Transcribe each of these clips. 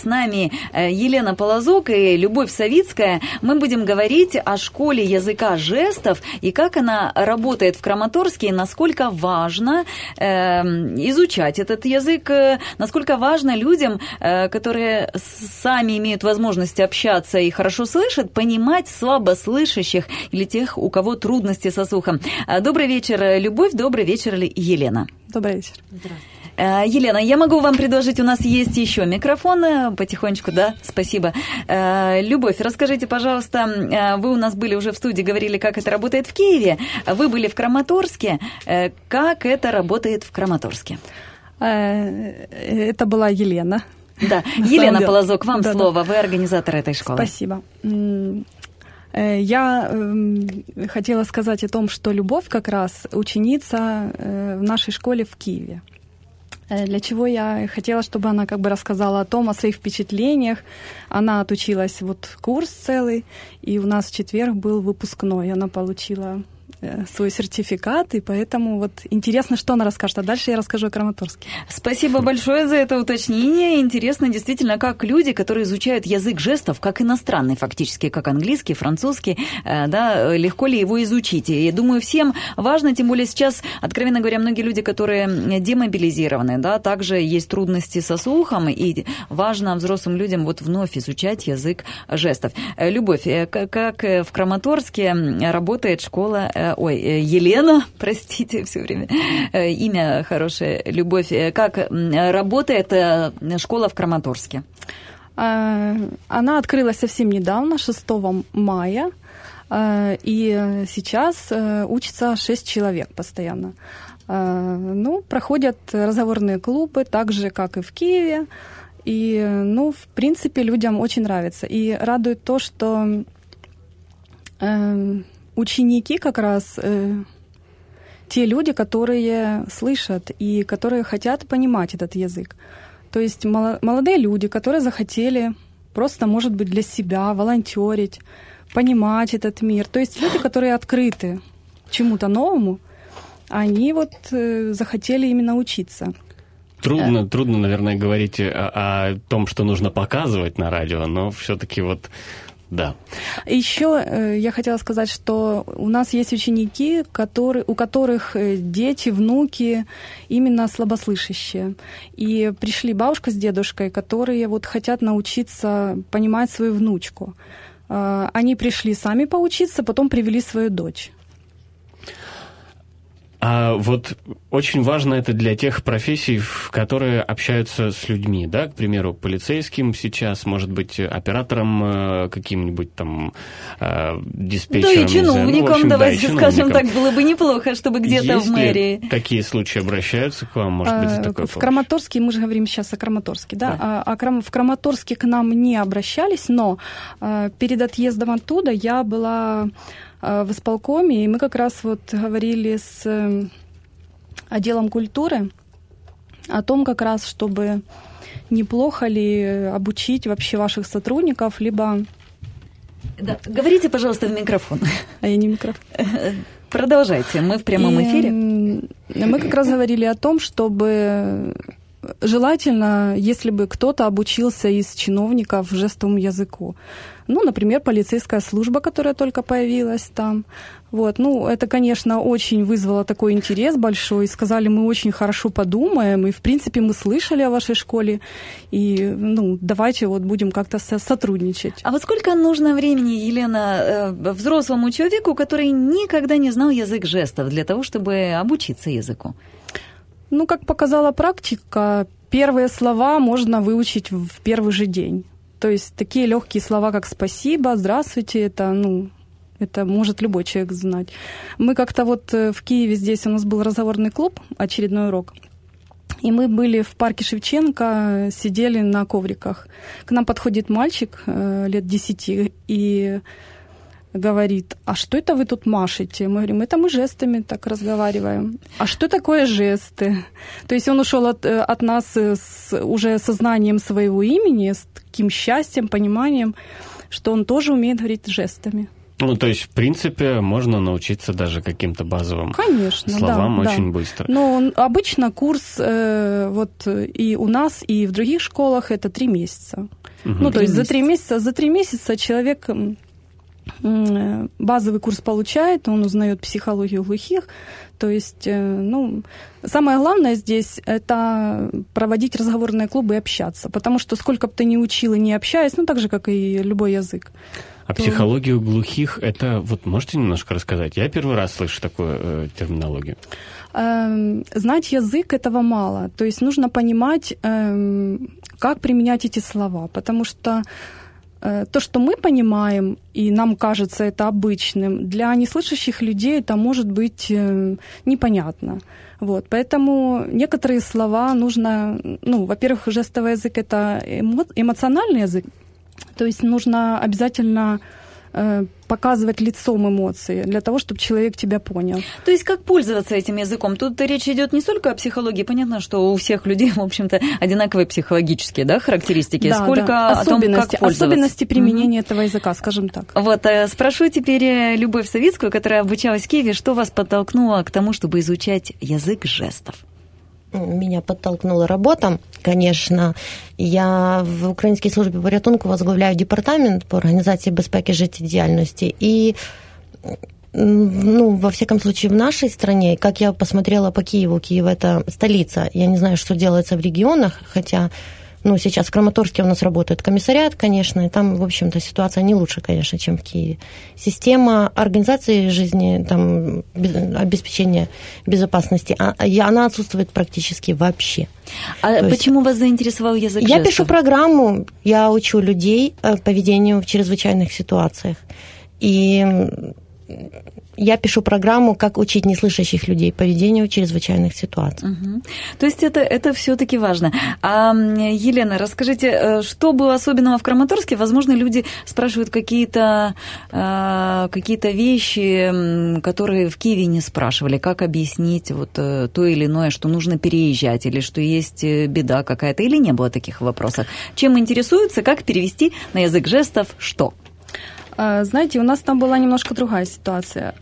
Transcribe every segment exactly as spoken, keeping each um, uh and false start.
с нами Елена Полозок и Любовь Савицкая. Мы будем говорить о школе языка жестов и как она работает в Краматорске, и насколько важно э, изучать этот язык, э, насколько важно людям, э, которые сами имеют возможность общаться и хорошо слышат, понимать слабослышащих или тех, у кого трудности со слухом. Добрый вечер, Любовь, добрый вечер, Елена. Добрый вечер. Здравствуйте. Елена, я могу вам предложить, у нас есть еще микрофон, потихонечку, да, спасибо. Любовь, расскажите, пожалуйста, вы у нас были уже в студии, говорили, как это работает в Киеве, вы были в Краматорске, как это работает в Краматорске? Это была Елена. Да, Елена Полозок, вам да, слово, да. Вы организатор этой школы. Спасибо. Я хотела сказать о том, что Любовь как раз ученица в нашей школе в Киеве. Для чего я хотела, чтобы она как бы рассказала о том, о своих впечатлениях. Она отучилась вот курс целый, и у нас в четверг был выпускной. Она получила свой сертификат, и поэтому вот интересно, что она расскажет. А дальше я расскажу о Краматорске. Спасибо большое за это уточнение. Интересно действительно, как люди, которые изучают язык жестов, как иностранный фактически, как английский, французский, да, легко ли его изучить. И думаю, всем важно, тем более сейчас, откровенно говоря, многие люди, которые демобилизированы, да, также есть трудности со слухом, и важно взрослым людям вот вновь изучать язык жестов. Любовь, как в Краматорске работает школа Ой, Елена, простите, все время, имя хорошее, Любовь. Как работает школа в Краматорске? Она открылась совсем недавно, шестого мая, и сейчас учатся шесть человек постоянно. Ну, проходят разговорные клубы, так же, как и в Киеве, и, ну, в принципе, людям очень нравится. И радует то, что ученики как раз э, те люди, которые слышат и которые хотят понимать этот язык. То есть мало, молодые люди, которые захотели просто, может быть, для себя волонтерить, понимать этот мир. То есть люди, которые открыты чему-то новому, они вот э, захотели именно учиться. Трудно, трудно, наверное, говорить о, о том, что нужно показывать на радио, но все-таки вот... Да. Еще э, я хотела сказать, что у нас есть ученики, которые, у которых дети, внуки именно слабослышащие. И пришли бабушка с дедушкой, которые вот хотят научиться понимать свою внучку. Э, они пришли сами поучиться, потом привели свою дочь. А вот очень важно это для тех профессий, которые общаются с людьми, да, к примеру, полицейским сейчас, может быть, оператором каким-нибудь там, диспетчером. Да и чиновником, ну, общем, давайте да, скажем так, было бы неплохо, чтобы где-то Есть в мэрии. Ли такие случаи обращаются к вам, может быть, за такой помощью? В Краматорске, мы же говорим сейчас о Краматорске, да, да. А, а в Краматорске к нам не обращались, но перед отъездом оттуда я была... в исполкоме, и мы как раз вот говорили с отделом культуры о том как раз, чтобы неплохо ли обучить вообще ваших сотрудников, либо... Да, говорите, пожалуйста, в микрофон. А я не микрофон. Продолжайте, мы в прямом и эфире. Мы как раз говорили о том, чтобы... Желательно, если бы кто-то обучился из чиновников жестовому языку. Ну, например, полицейская служба, которая только появилась там. Вот. Ну, это, конечно, очень вызвало такой интерес большой. Сказали, мы очень хорошо подумаем, и, в принципе, мы слышали о вашей школе, и, ну, давайте вот будем как-то сотрудничать. А вот сколько нужно времени, Елена, взрослому человеку, который никогда не знал язык жестов, для того, чтобы обучиться языку? Ну, как показала практика, первые слова можно выучить в первый же день. То есть такие легкие слова, как «спасибо», «здравствуйте», это, ну, это может любой человек знать. Мы как-то вот в Киеве здесь у нас был разговорный клуб, очередной урок, и мы были в парке Шевченко, сидели на ковриках. К нам подходит мальчик лет десяти и... говорит, а что это вы тут машете? Мы говорим, это мы жестами так разговариваем. А что такое жесты? То есть он ушел от, от нас с уже сознанием своего имени, с таким счастьем, пониманием, что он тоже умеет говорить жестами. Ну, то есть, в принципе, можно научиться даже каким-то базовым Конечно, словам да, очень да. быстро. Но обычно курс э, вот и у нас, и в других школах это три месяца. Угу. Ну, то есть за три месяца, за три месяца человек э, базовый курс получает, он узнает психологию глухих. То есть, э, ну, самое главное здесь – это проводить разговорные клубы и общаться. Потому что сколько бы ты ни учил и не общаясь, ну, так же, как и любой язык. А то... психологию глухих, это вот можете немножко рассказать? Я первый раз слышу такую э, терминологию. Э, знать язык этого мало. То есть нужно понимать, э, как применять эти слова. Потому что э, то, что мы понимаем, и нам кажется это обычным, для неслышащих людей это может быть э, непонятно. Вот, поэтому некоторые слова нужно... Ну, во-первых, жестовый язык – это эмо- эмоциональный язык. То есть нужно обязательно э, показывать лицом эмоции для того, чтобы человек тебя понял. То есть как пользоваться этим языком? Тут речь идет не только о психологии. Понятно, что у всех людей, в общем-то, одинаковые психологические, да, характеристики. Да, сколько да. о том, как пользоваться. Особенности применения mm-hmm. этого языка, скажем так. Вот, спрошу теперь Любовь Савицкую, которая обучалась в Киеве, что вас подтолкнуло к тому, чтобы изучать язык жестов? Меня подтолкнула работа, конечно. Я в Українській службі порятунку возглавляю департамент по организации безпеки життєдіяльності. И, ну, во всяком случае, в нашей стране, как я посмотрела по Киеву, Киев – это столица. Я не знаю, что делается в регионах, хотя... Ну, сейчас в Краматорске у нас работает комиссариат, конечно, и там, в общем-то, ситуация не лучше, конечно, чем в Киеве. Система организации жизни, там, обеспечения безопасности, она отсутствует практически вообще. А То почему есть... вас заинтересовал язык жестов? Я пишу программу, я учу людей поведению в чрезвычайных ситуациях. И я пишу программу, как учить неслышащих людей поведению в чрезвычайных ситуациях. Угу. То есть это, это все-таки важно. А, Елена, расскажите, что было особенного в Краматорске? Возможно, люди спрашивают какие-то, какие-то вещи, которые в Киеве не спрашивали. Как объяснить вот то или иное, что нужно переезжать, или что есть беда какая-то, или не было таких вопросов? Чем интересуются, как перевести на язык жестов что? Знаете, у нас там была немножко другая ситуация.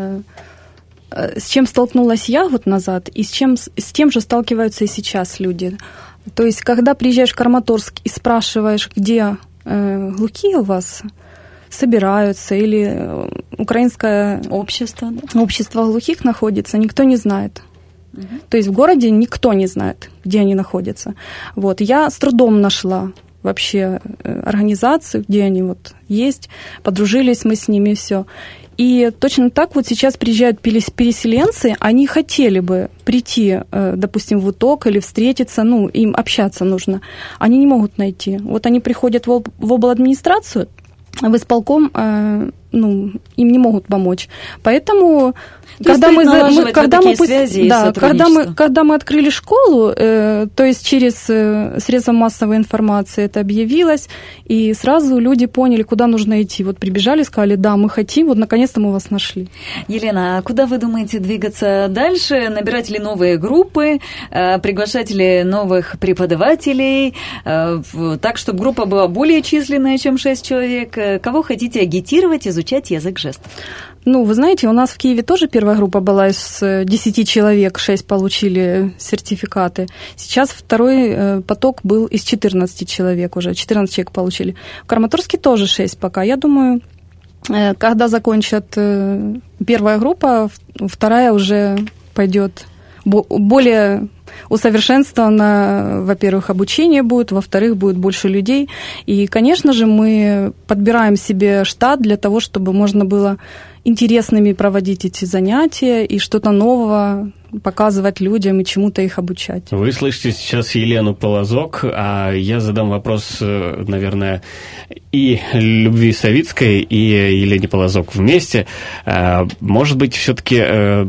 С чем столкнулась я год назад, и с, чем, с тем же сталкиваются и сейчас люди. То есть, когда приезжаешь в Краматорск и спрашиваешь, где глухие у вас собираются, или украинское общество, да? общество глухих находится, никто не знает. Угу. То есть в городе никто не знает, где они находятся. Вот. Я с трудом нашла вообще организацию, где они вот есть, подружились мы с ними, все. И точно так вот сейчас приезжают переселенцы, они хотели бы прийти, допустим, в УТОК или встретиться, ну, им общаться нужно. Они не могут найти. Вот они приходят в обладминистрацию, в исполком, ну, им не могут помочь. Поэтому... Когда мы, мы, когда, мы, да, когда, мы, когда мы открыли школу, э, то есть через э, средства массовой информации это объявилось, и сразу люди поняли, куда нужно идти. Вот прибежали, сказали, да, мы хотим, вот наконец-то мы вас нашли. Елена, а куда вы думаете двигаться дальше? Набирать ли новые группы, э, приглашать ли новых преподавателей, э, так, чтобы группа была более численная, чем шесть человек? Кого хотите агитировать, изучать язык жестов? Ну, вы знаете, у нас в Киеве тоже первая группа была из десяти человек, шесть получили сертификаты. Сейчас второй поток был из четырнадцати человек уже, четырнадцать человек получили. В Краматорске тоже шесть пока. Я думаю, когда закончат первая группа, вторая уже пойдет более усовершенствовано, во-первых, обучение будет, во-вторых, будет больше людей. И, конечно же, мы подбираем себе штат для того, чтобы можно было интересными проводить эти занятия и что-то нового показывать людям и чему-то их обучать. Вы слышите сейчас Елену Полозок, а я задам вопрос, наверное, и Любви Савицкой, и Елене Полозок вместе. Может быть, все-таки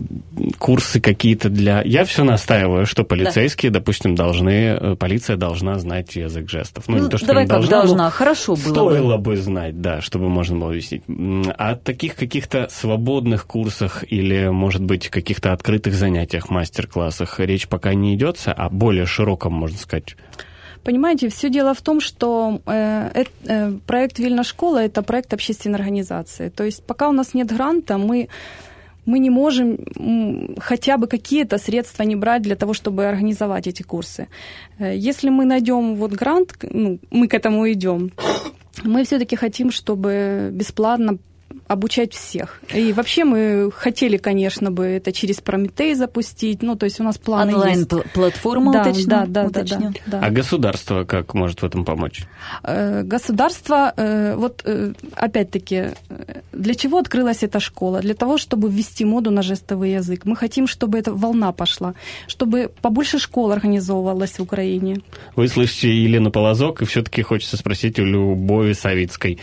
курсы какие-то для... Я все настаиваю, что полицейские, да. допустим, должны... Полиция должна знать язык жестов. Ну, ну не то, что давай не как должна, должна. Хорошо было стоило бы. бы знать, да, чтобы можно было объяснить. А от таких каких-то свободных курсах или, может быть, каких-то открытых занятиях, мастер-классах речь пока не идется, о более широком, можно сказать, Понимаете, все дело в том, что э, э, проект «Вильна школа» – это проект общественной организации. То есть пока у нас нет гранта, мы, мы не можем хотя бы какие-то средства не брать для того, чтобы организовать эти курсы. Если мы найдем вот грант, ну, мы к этому идем, мы все-таки хотим, чтобы бесплатно обучать всех. И вообще мы хотели, конечно, бы это через Прометей запустить. Ну, то есть у нас планы есть. Онлайн-платформа, да, уточню, да, да, уточню. Да, да, да. А государство как может в этом помочь? Государство, вот опять-таки, для чего открылась эта школа? Для того, чтобы ввести моду на жестовый язык. Мы хотим, чтобы эта волна пошла, чтобы побольше школ организовывалось в Украине. Вы слышите Елену Полозок, и все-таки хочется спросить у Любови Савицкой,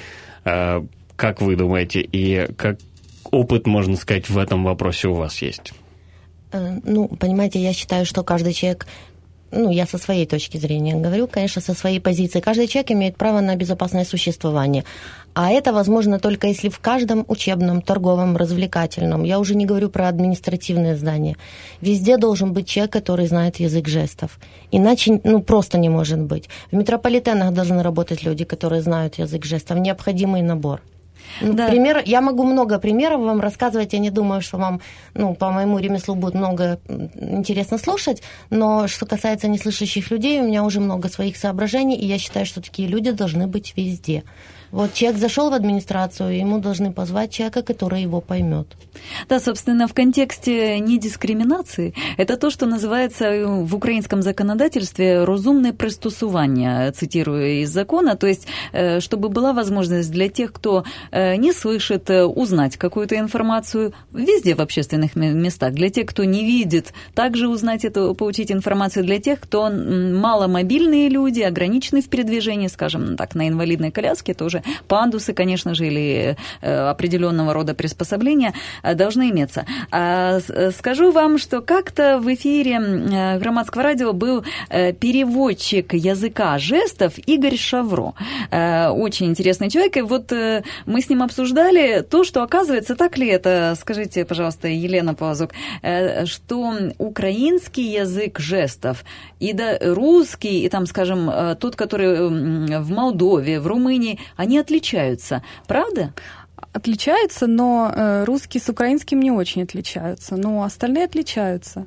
как вы думаете, и как опыт, можно сказать, в этом вопросе у вас есть? Ну, понимаете, я считаю, что каждый человек, ну, я со своей точки зрения говорю, конечно, со своей позиции, каждый человек имеет право на безопасное существование. А это возможно только если в каждом учебном, торговом, развлекательном, я уже не говорю про административные здания, везде должен быть человек, который знает язык жестов. Иначе, ну, просто не может быть. В метрополитенах должны работать люди, которые знают язык жестов, необходимый набор. Ну, да. Пример, я могу много примеров вам рассказывать, я не думаю, что вам, ну, по моему ремеслу будет много интересно слушать, но что касается неслышащих людей, у меня уже много своих соображений, и я считаю, что такие люди должны быть везде. Вот человек зашел в администрацию, ему должны позвать человека, который его поймет. Да, собственно, в контексте недискриминации это то, что называется в украинском законодательстве «розумное пристосування», цитирую из закона, то есть чтобы была возможность для тех, кто не слышит, узнать какую-то информацию везде в общественных местах, для тех, кто не видит, также узнать эту, получить информацию, для тех, кто маломобильные люди, ограничены в передвижении, скажем так, на инвалидной коляске, тоже пандусы, конечно же, или определенного рода приспособления должны иметься. Скажу вам, что как-то в эфире Громадского радио был переводчик языка жестов Игорь Шавро. Очень интересный человек. И вот мы с ним обсуждали то, что, оказывается, так ли это, скажите, пожалуйста, Елена Полозок, что украинский язык жестов и да, русский, и там, скажем, тот, который в Молдове, в Румынии, они отличаются. Правда? Отличаются, но русский с украинским не очень отличаются, но остальные отличаются.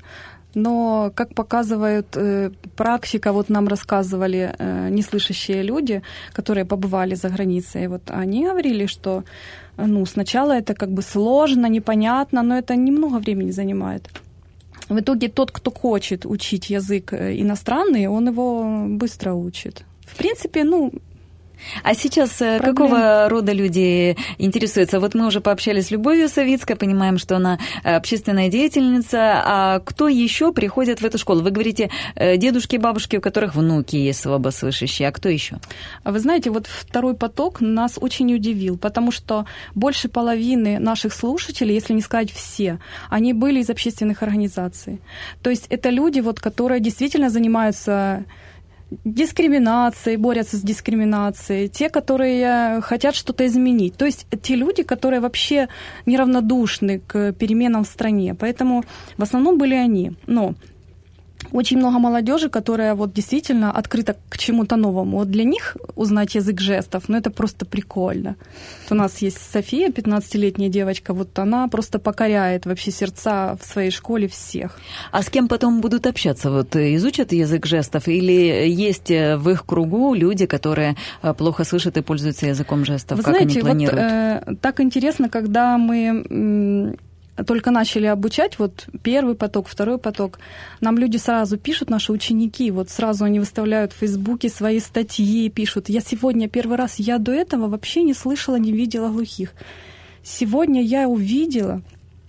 Но, как показывает э, практика, вот нам рассказывали э, неслышащие люди, которые побывали за границей, вот они говорили, что ну, сначала это как бы сложно, непонятно, но это немного времени занимает. В итоге тот, кто хочет учить язык иностранный, он его быстро учит. В принципе, ну... А сейчас проблем. Какого рода люди интересуются? Вот мы уже пообщались с Любовью Савицкой, понимаем, что она общественная деятельница. А кто еще приходит в эту школу? Вы говорите, дедушки и бабушки, у которых внуки есть слабослышащие. А кто еще? Вы знаете, вот второй поток нас очень удивил, потому что больше половины наших слушателей, если не сказать все, они были из общественных организаций. То есть это люди, вот, которые действительно занимаются... дискриминацией, борются с дискриминацией, те, которые хотят что-то изменить. То есть те люди, которые вообще неравнодушны к переменам в стране. Поэтому в основном были они. Но очень много молодежи, которая вот действительно открыта к чему-то новому. Вот для них узнать язык жестов, ну это просто прикольно. Вот у нас есть София, пятнадцатилетняя девочка, вот она просто покоряет вообще сердца в своей школе всех. А с кем потом будут общаться? Вот изучат язык жестов или есть в их кругу люди, которые плохо слышат и пользуются языком жестов? Вы как знаете, они планируют? Вот, э, так интересно, когда мы... М- только начали обучать, вот первый поток, второй поток, нам люди сразу пишут, наши ученики, вот сразу они выставляют в Фейсбуке свои статьи, пишут, я сегодня первый раз, я до этого вообще не слышала, не видела глухих. Сегодня я увидела,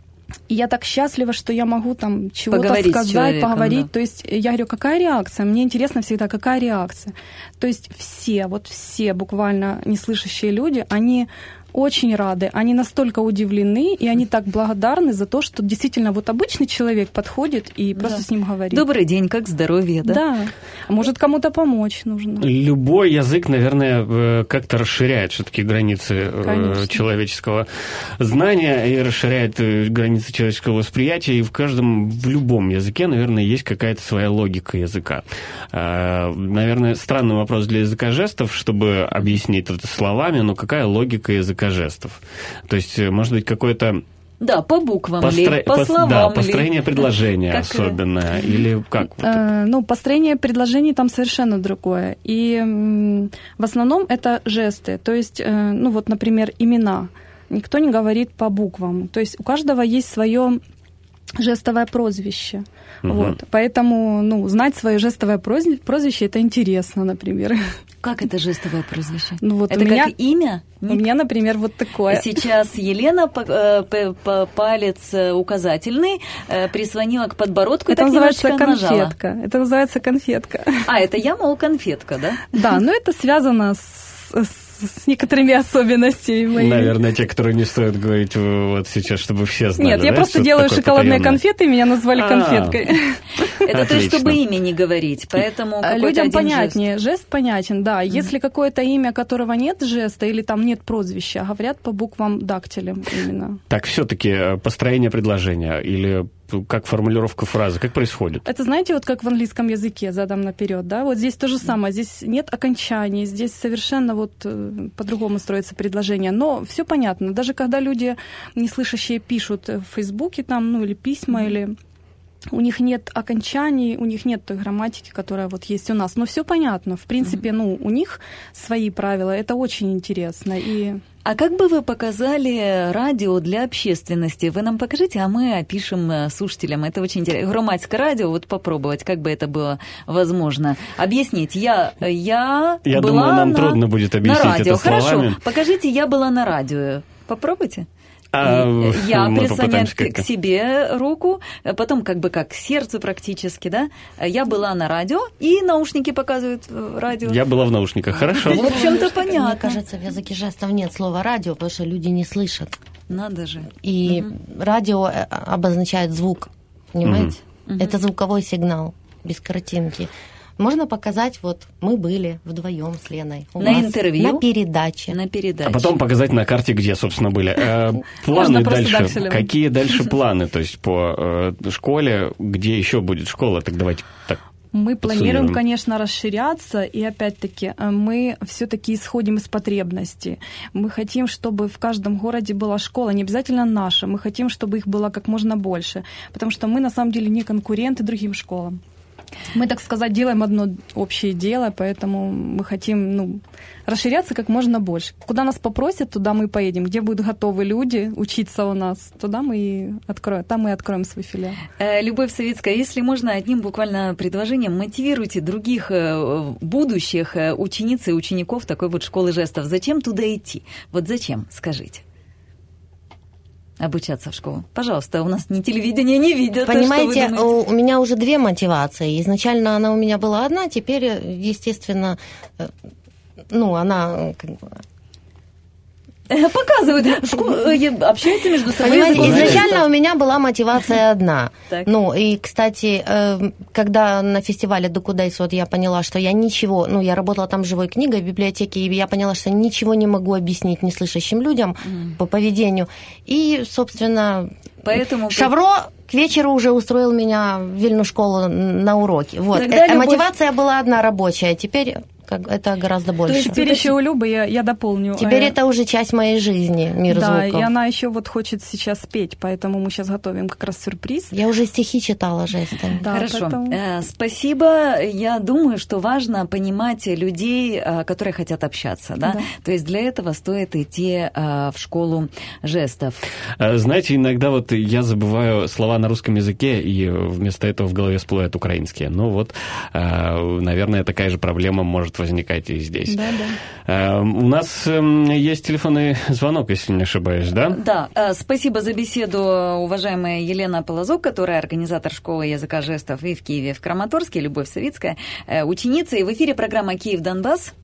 и я так счастлива, что я могу там чего-то поговорить сказать, поговорить. Да. То есть я говорю, какая реакция? Мне интересно всегда, какая реакция. То есть все, вот все буквально неслышащие люди, они очень рады. Они настолько удивлены, и они так благодарны за то, что действительно вот обычный человек подходит и просто да. с ним говорит. Добрый день, как здоровье, да? Да. Может, кому-то помочь нужно. Любой язык, наверное, как-то расширяет все-таки границы Конечно. человеческого знания и расширяет границы человеческого восприятия, и в каждом, в любом языке, наверное, есть какая-то своя логика языка. Наверное, странный вопрос для языка жестов, чтобы объяснить это словами, но какая логика языка жестов? То есть, может быть, какое-то... Да, по буквам Постро... ли, по Пос... словам да, ли. построение предложения как... особенно, или как? Э, ну, построение предложений там совершенно другое. И м, в основном это жесты. То есть, э, ну вот, например, имена. Никто не говорит по буквам. То есть у каждого есть свое жестовое прозвище. Угу. Вот. Поэтому, ну, знать свое жестовое прозвище, это интересно, например. Как это жестовое прозвище? Ну, вот это у меня, как имя? У меня, например, вот такое. Сейчас Елена палец указательный прислонила к подбородку это и так называется немножечко конфетка. нажала. Это называется конфетка. А, это я, мол, конфетка, да? Да, но это связано с, с некоторыми особенностями моими. Наверное, те, которые не стоит говорить вот сейчас, чтобы все знали. Нет, я да, просто делаю шоколадные потаённое. конфеты, и меня назвали А-а-а. конфеткой. Это то есть, чтобы имя не говорить, поэтому людям понятнее, жест. жест понятен, да. Mm-hmm. Если какое-то имя, которого нет жеста, или там нет прозвища, говорят по буквам дактилем именно. Так, все-таки построение предложения или как формулировка фразы, как происходит? Это, знаете, вот как в английском языке, задом наперед, да, вот здесь то же самое, здесь нет окончаний, здесь совершенно вот по-другому строится предложение, но все понятно, даже когда люди неслышащие пишут в Фейсбуке там, ну, или письма, mm-hmm. или... У них нет окончаний, у них нет той грамматики, которая вот есть у нас. Но все понятно. В принципе, mm-hmm. ну, у них свои правила. Это очень интересно. И... А как бы вы показали радио для общественности? Вы нам покажите, а мы опишем слушателям. Это очень интересно. Громадское радио, вот попробовать, как бы это было возможно. Объяснить. Я, я, я была думаю, нам на, трудно будет объяснить на радио. это словами. Хорошо, покажите, я была на радио. Попробуйте. А, я прислоняю к, к себе руку, потом как бы как к сердцу практически, да. Я была на радио, и наушники показывают радио. Я была в наушниках, хорошо. В общем-то, понятно. Мне кажется, в языке жестов нет слова радио, потому что люди не слышат. Надо же. И угу. радио обозначает звук, понимаете? Угу. Это звуковой сигнал, без картинки. Можно показать, вот мы были вдвоем с Леной. У на интервью? На передаче. На передаче. А потом показать на карте, где, собственно, были. Планы дальше. Какие дальше планы? То есть по школе, где еще будет школа? Так давайте так. Мы планируем, конечно, расширяться, и опять-таки мы все-таки исходим из потребностей. Мы хотим, чтобы в каждом городе была школа, не обязательно наша, мы хотим, чтобы их было как можно больше, потому что мы на самом деле не конкуренты другим школам. Мы, так сказать, делаем одно общее дело, поэтому мы хотим, ну, расширяться как можно больше. Куда нас попросят, туда мы и поедем. Где будут готовы люди учиться у нас, туда мы и откроем, там мы и откроем свой филиал. Любовь Савицкая, если можно, одним буквально предложением мотивируйте других будущих учениц и учеников такой вот школы жестов. Зачем туда идти? Вот зачем, скажите? Обучаться в школу. Пожалуйста, у нас ни телевидение не видят. Понимаете, у, у меня уже две мотивации. Изначально она у меня была одна, теперь, естественно, ну, она... Показывают, общаются между собой. Понимаете, изначально у меня была мотивация одна. Так. Ну, и, кстати, когда на фестивале Докудейс вот я поняла, что я ничего, ну, я работала там живой книгой в библиотеке, и я поняла, что ничего не могу объяснить неслышащим людям mm. по поведению. И, собственно, Поэтому... Шавро к вечеру уже устроил меня в вильную школу на уроки. Вот. Тогда любовь... Мотивация была одна рабочая, теперь... это гораздо больше. То есть теперь еще у Любы, я, я дополню. Теперь это уже часть моей жизни, мир да, звуков. Да, и она еще вот хочет сейчас петь, поэтому мы сейчас готовим как раз сюрприз. Я уже стихи читала жестами. Да, хорошо. Поэтому... Спасибо. Я думаю, что важно понимать людей, которые хотят общаться. Да? Да. То есть для этого стоит идти в школу жестов. Знаете, иногда вот я забываю слова на русском языке, и вместо этого в голове всплывают украинские. Ну вот, наверное, такая же проблема может возникать и здесь. Да, да. У нас есть телефонный звонок, если не ошибаюсь, да? Да. Спасибо за беседу, уважаемая Елена Полозок, которая организатор школы языка жестов и в Киеве, и в Краматорске, Любовь Савицкая, ученица. И в эфире программа «Киев-Донбасс».